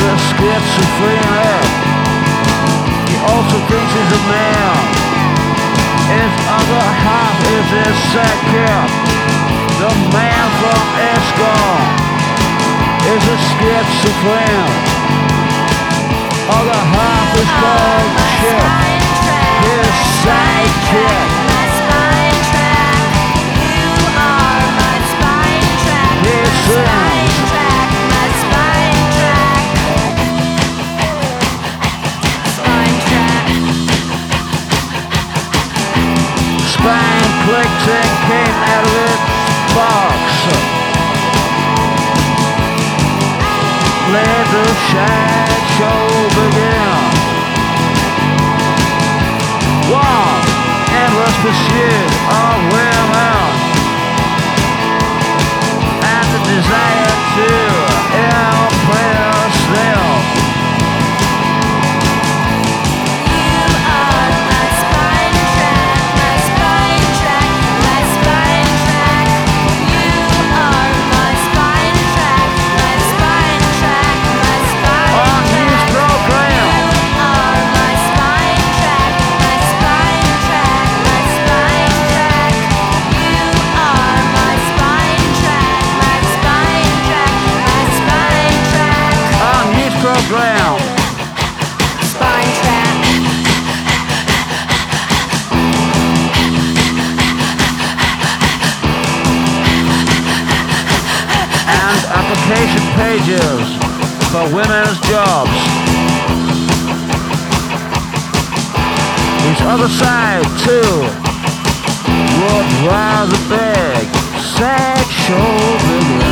a schizophrenia. He also thinks he's a man. His other half is his sidekick. The man from Escom is a schizophrenia. Other half is called Chip, his sidekick. He sings. Spine clicked and came out of its box. Let the sideshow begin. One endless pursuit of women and the desire to impress them. Program. Spine track. And application pages for women's jobs. His other side too would rather beg sexual vigor.